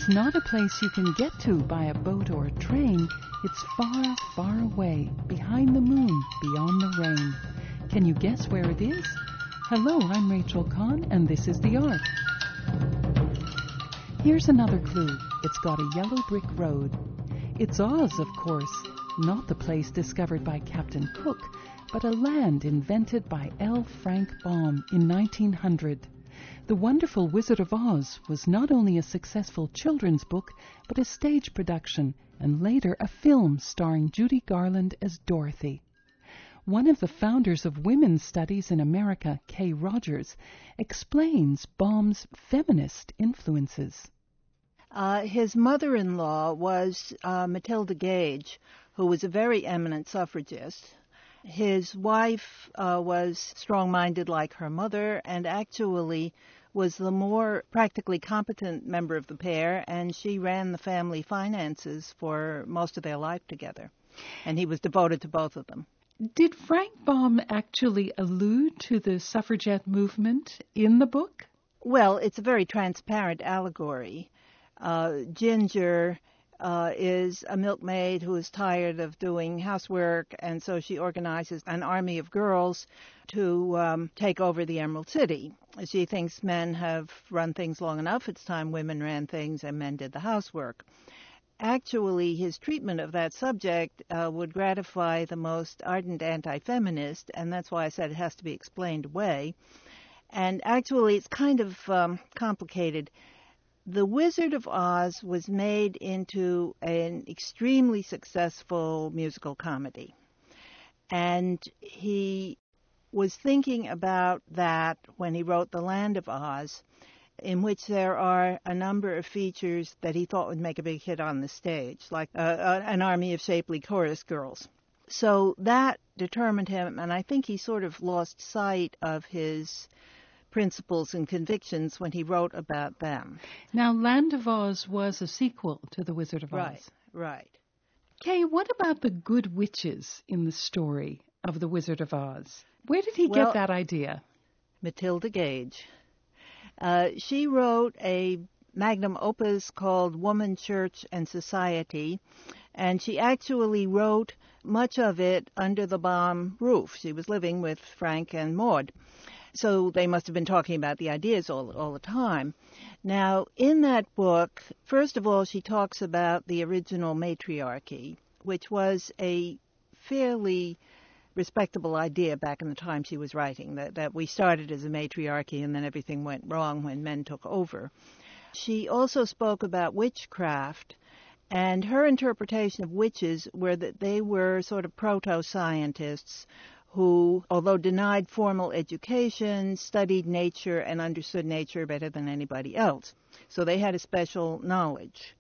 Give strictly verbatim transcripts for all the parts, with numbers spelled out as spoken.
It's not a place you can get to by a boat or a train. It's far, far away, behind the moon, beyond the rain. Can you guess where it is? Hello, I'm Rachel Kahn, and this is The Ark. Here's another clue. It's got a yellow brick road. It's Oz, of course, not the place discovered by Captain Cook, but a land invented by L. Frank Baum in nineteen hundred. The Wonderful Wizard of Oz was not only a successful children's book, but a stage production, and later a film starring Judy Garland as Dorothy. One of the founders of women's studies in America, Kay Rogers, explains Baum's feminist influences. Uh, his mother-in-law was uh, Matilda Gage, who was a very eminent suffragist. His wife uh, was strong-minded like her mother and actually was the more practically competent member of the pair, and she ran the family finances for most of their life together. And he was devoted to both of them. Did Frank Baum actually allude to the suffragette movement in the book? Well, it's a very transparent allegory. Uh, Ginger uh, is a milkmaid who is tired of doing housework, and so she organizes an army of girls to um, take over the Emerald City. She thinks men have run things long enough. It's time women ran things and men did the housework. Actually, his treatment of that subject uh, would gratify the most ardent anti-feminist, and that's why I said it has to be explained away. And actually, it's kind of um, complicated. The Wizard of Oz was made into an extremely successful musical comedy. And he was thinking about that when he wrote The Land of Oz, in which there are a number of features that he thought would make a big hit on the stage, like uh, uh, an army of shapely chorus girls. So that determined him, and I think he sort of lost sight of his principles and convictions when he wrote about them. Now, Land of Oz was a sequel to The Wizard of Oz. Right, right. Kay, what about the good witches in the story of The Wizard of Oz? Where did he Well, get that idea? Matilda Gage. Uh, she wrote a magnum opus called Woman, Church, and Society, and she actually wrote much of it under the Baum roof. She was living with Frank and Maud. So they must have been talking about the ideas all, all the time. Now, in that book, first of all, she talks about the original matriarchy, which was a fairly respectable idea back in the time she was writing, that, that we started as a matriarchy and then everything went wrong when men took over. She also spoke about witchcraft, and her interpretation of witches were that they were sort of proto-scientists who, although denied formal education, studied nature and understood nature better than anybody else. So they had a special knowledge.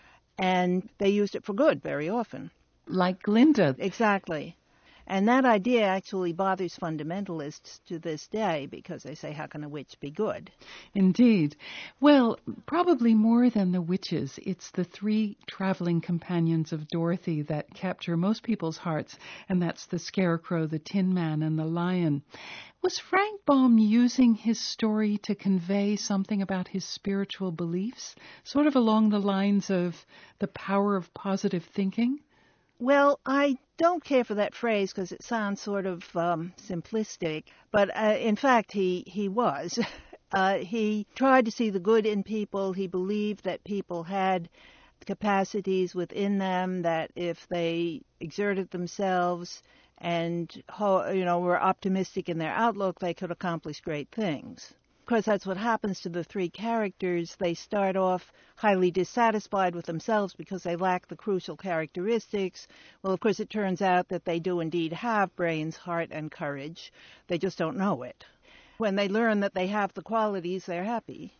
And they used it for good very often. Like Glinda. Exactly. And that idea actually bothers fundamentalists to this day because they say, how can a witch be good? Indeed. Well, probably more than the witches, it's the three traveling companions of Dorothy that capture most people's hearts, and that's the Scarecrow, the Tin Man, and the Lion. Was Frank Baum using his story to convey something about his spiritual beliefs, sort of along the lines of the power of positive thinking? Well, I don't care for that phrase because it sounds sort of um, simplistic, but uh, in fact he, he was. Uh, he tried to see the good in people. He believed that people had capacities within them, that if they exerted themselves and you know were optimistic in their outlook, they could accomplish great things. Of course, that's what happens to the three characters. They start off highly dissatisfied with themselves because they lack the crucial characteristics. Well, of course, it turns out that they do indeed have brains, heart, and courage. They just don't know it. When they learn that they have the qualities, they're happy.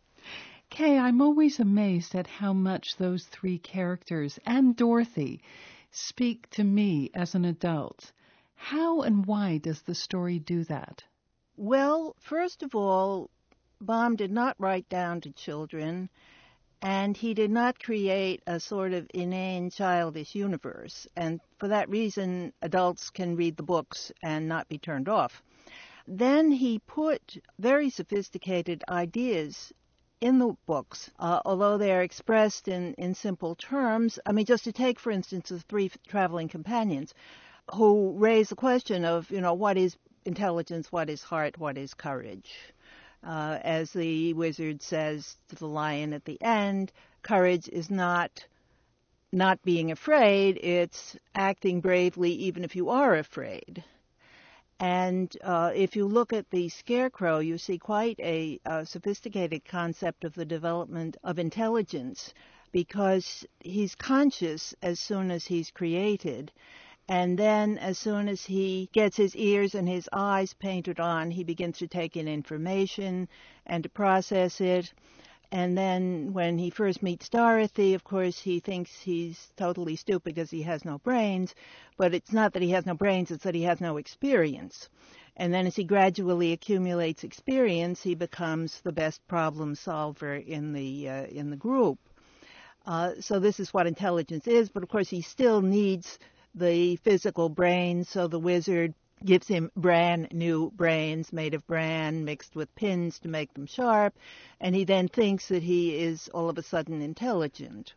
Kay, I'm always amazed at how much those three characters and Dorothy speak to me as an adult. How and why does the story do that? Well, first of all, Baum did not write down to children, and he did not create a sort of inane, childish universe. And for that reason, adults can read the books and not be turned off. Then he put very sophisticated ideas in the books, uh, although they are expressed in, in simple terms. I mean, just to take, for instance, the three traveling companions who raise the question of, you know, what is intelligence, what is heart, what is courage? Uh, as the wizard says to the lion at the end, courage is not not being afraid, it's acting bravely even if you are afraid. And uh, if you look at the Scarecrow, you see quite a, a sophisticated concept of the development of intelligence, because he's conscious as soon as he's created. And then as soon as he gets his ears and his eyes painted on, he begins to take in information and to process it. And then when he first meets Dorothy, of course, he thinks he's totally stupid because he has no brains. But it's not that he has no brains, it's that he has no experience. And then as he gradually accumulates experience, he becomes the best problem solver in the uh, in the group. Uh, so this is what intelligence is. But of course, he still needs the physical brain, so the wizard gives him brand new brains made of bran mixed with pins to make them sharp, and he then thinks that he is all of a sudden intelligent.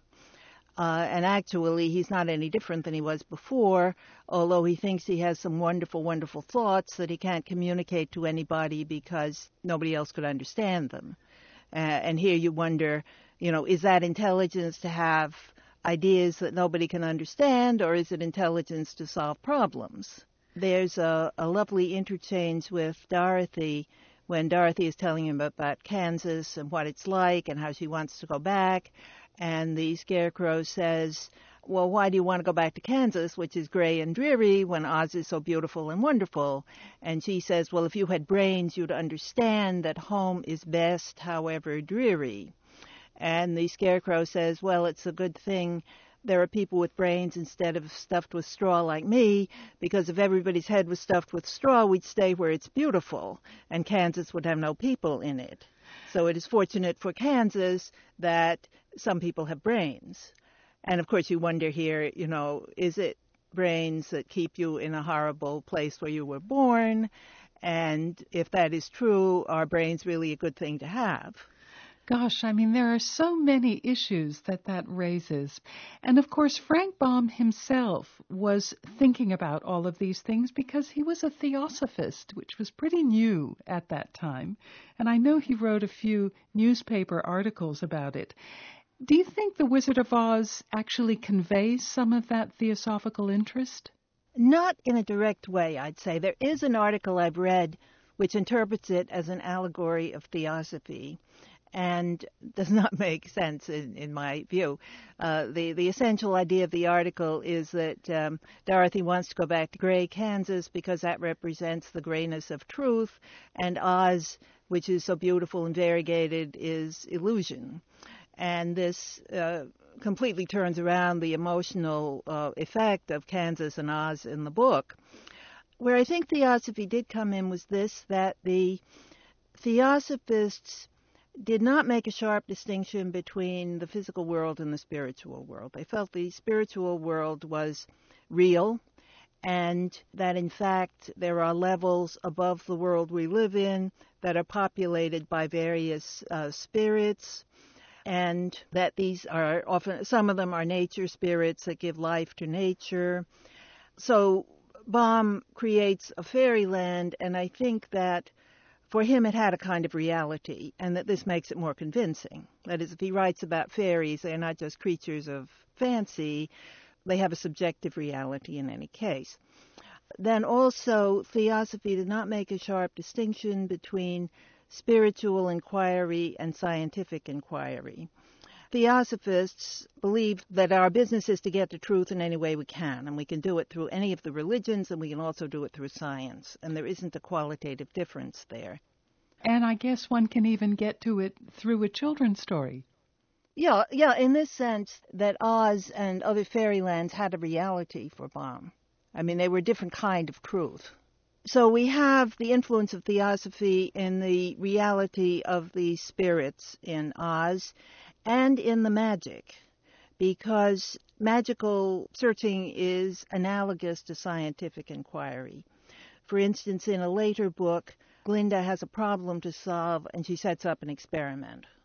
Uh, and actually, he's not any different than he was before, although he thinks he has some wonderful, wonderful thoughts that he can't communicate to anybody because nobody else could understand them. Uh, and here you wonder, you know, is that intelligence to have ideas that nobody can understand, or is it intelligence to solve problems? There's a, a lovely interchange with Dorothy when Dorothy is telling him about Kansas and what it's like and how she wants to go back. And the Scarecrow says, well, why do you want to go back to Kansas, which is gray and dreary, when Oz is so beautiful and wonderful? And she says, well, if you had brains, you'd understand that home is best, however dreary. And the Scarecrow says, well, it's a good thing there are people with brains instead of stuffed with straw like me, because if everybody's head was stuffed with straw, we'd stay where it's beautiful, and Kansas would have no people in it. So it is fortunate for Kansas that some people have brains. And of course you wonder here, you know, is it brains that keep you in a horrible place where you were born? And if that is true, are brains really a good thing to have? Gosh, I mean, there are so many issues that that raises. And of course, Frank Baum himself was thinking about all of these things because he was a theosophist, which was pretty new at that time. And I know he wrote a few newspaper articles about it. Do you think The Wizard of Oz actually conveys some of that theosophical interest? Not in a direct way, I'd say. There is an article I've read which interprets it as an allegory of theosophy, and does not make sense in, in my view. Uh, the, the essential idea of the article is that um, Dorothy wants to go back to gray Kansas because that represents the grayness of truth, and Oz, which is so beautiful and variegated, is illusion. And this uh, completely turns around the emotional uh, effect of Kansas and Oz in the book. Where I think theosophy did come in was this, that the theosophists did not make a sharp distinction between the physical world and the spiritual world. They felt the spiritual world was real, and that in fact there are levels above the world we live in that are populated by various uh, spirits, and that these are often, some of them are nature spirits that give life to nature. So Baum creates a fairyland, and I think that for him it had a kind of reality, and that this makes it more convincing. That is, if he writes about fairies, they're not just creatures of fancy, they have a subjective reality in any case. Then also, theosophy did not make a sharp distinction between spiritual inquiry and scientific inquiry. Theosophists believe that our business is to get the truth in any way we can, and we can do it through any of the religions, and we can also do it through science, and there isn't a qualitative difference there. And I guess one can even get to it through a children's story. Yeah, yeah, in this sense that Oz and other fairylands had a reality for Baum. I mean, they were a different kind of truth. So we have the influence of theosophy in the reality of the spirits in Oz and in the magic, because magical searching is analogous to scientific inquiry. For instance, in a later book, Glinda has a problem to solve, and she sets up an experiment.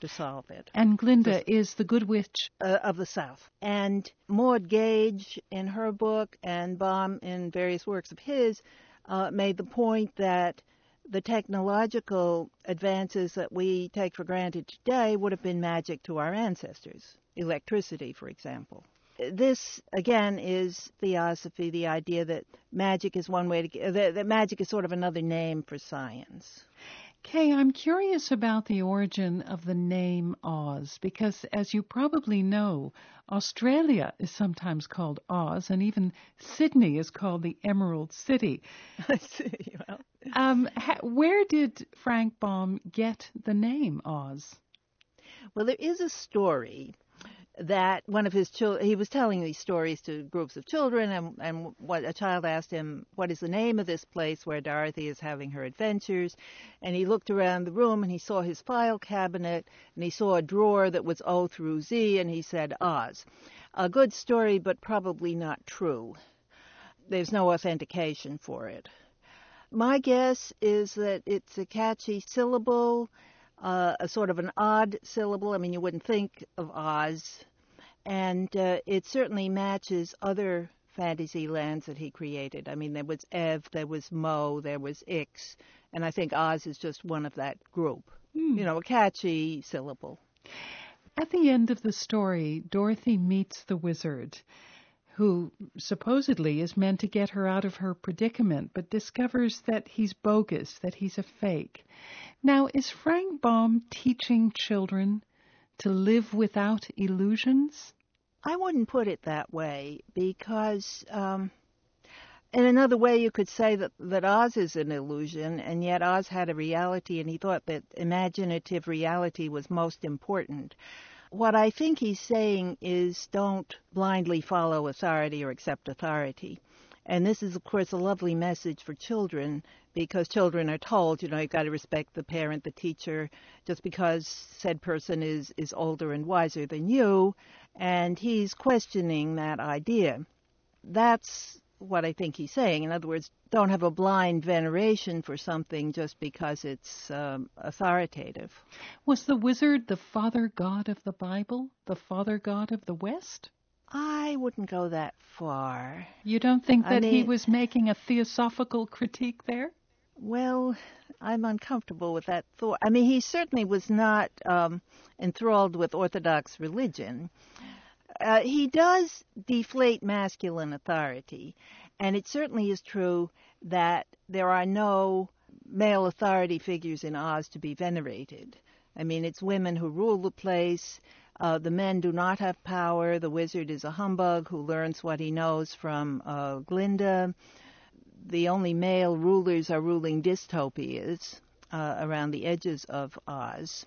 to solve it. And Glinda is the Good Witch uh, of the South. And Maud Gage, in her book, and Baum, in various works of his, uh, made the point that the technological advances that we take for granted today would have been magic to our ancestors. Electricity, for example. This, again, is theosophy, the idea that magic is one way to, that, that magic is sort of another name for science. Kay, I'm curious about the origin of the name Oz, because as you probably know, Australia is sometimes called Oz, and even Sydney is called the Emerald City. I see. Well, um, ha- where did Frank Baum get the name Oz? Well, there is a story that one of his children, he was telling these stories to groups of children, and, and what a child asked him, what is the name of this place where Dorothy is having her adventures? And he looked around the room, and he saw his file cabinet, and he saw a drawer that was O through Z, and he said, Oz. A good story, but probably not true. There's no authentication for it. My guess is that it's a catchy syllable, Uh, a sort of an odd syllable. I mean, you wouldn't think of Oz. And uh, it certainly matches other fantasy lands that he created. I mean, there was Ev, there was Mo, there was Ix, and I think Oz is just one of that group. Mm. You know, a catchy syllable. At the end of the story, Dorothy meets the wizard, who supposedly is meant to get her out of her predicament, but discovers that he's bogus, that he's a fake. Now, is Frank Baum teaching children to live without illusions? I wouldn't put it that way, because um, in another way you could say that, that Oz is an illusion, and yet Oz had a reality, and he thought that imaginative reality was most important. What I think he's saying is don't blindly follow authority or accept authority. And this is, of course, a lovely message for children, because children are told, you know, you've got to respect the parent, the teacher, just because said person is, is older and wiser than you, and he's questioning that idea. That's what I think he's saying. In other words, don't have a blind veneration for something just because it's um, authoritative. Was the wizard the father god of the Bible, the father god of the West? I wouldn't go that far. You don't think that I mean, he was making a theosophical critique there? Well, I'm uncomfortable with that thought. I mean, he certainly was not um, enthralled with Orthodox religion. Uh, he does deflate masculine authority, and it certainly is true that there are no male authority figures in Oz to be venerated. I mean, it's women who rule the place. Uh, the men do not have power. The wizard is a humbug who learns what he knows from uh, Glinda. The only male rulers are ruling dystopias uh, around the edges of Oz.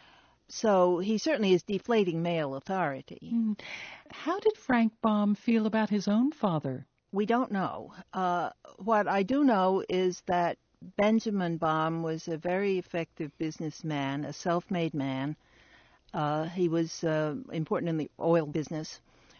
So he certainly is deflating male authority. Mm. How did Frank Baum feel about his own father? We don't know. Uh, what I do know is that Benjamin Baum was a very effective businessman, a self-made man. Uh, he was uh, important in the oil business.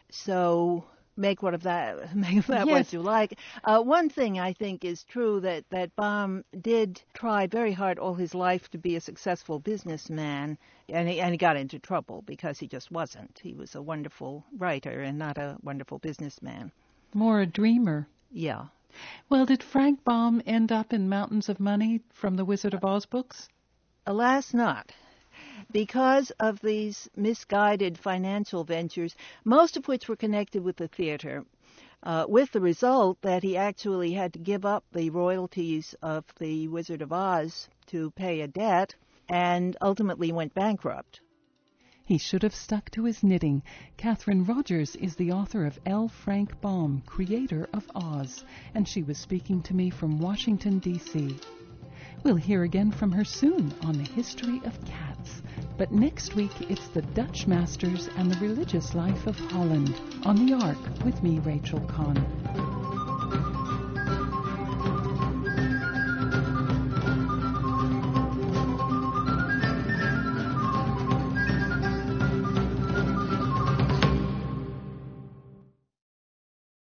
So make what of that, make of that yes. what you like. Uh, one thing I think is true, that, that Baum did try very hard all his life to be a successful businessman, and he, and he got into trouble because he just wasn't. He was a wonderful writer and not a wonderful businessman. More a dreamer. Yeah. Well, did Frank Baum end up in mountains of money from the Wizard of Oz books? Alas, not. Because of these misguided financial ventures, most of which were connected with the theater, uh, with the result that he actually had to give up the royalties of the Wizard of Oz to pay a debt, and ultimately went bankrupt. He should have stuck to his knitting. Catherine Rogers is the author of L. Frank Baum, creator of Oz, and she was speaking to me from Washington, D C We'll hear again from her soon on the history of cats. But next week, it's the Dutch masters and the religious life of Holland on the Ark with me, Rachel Kahn.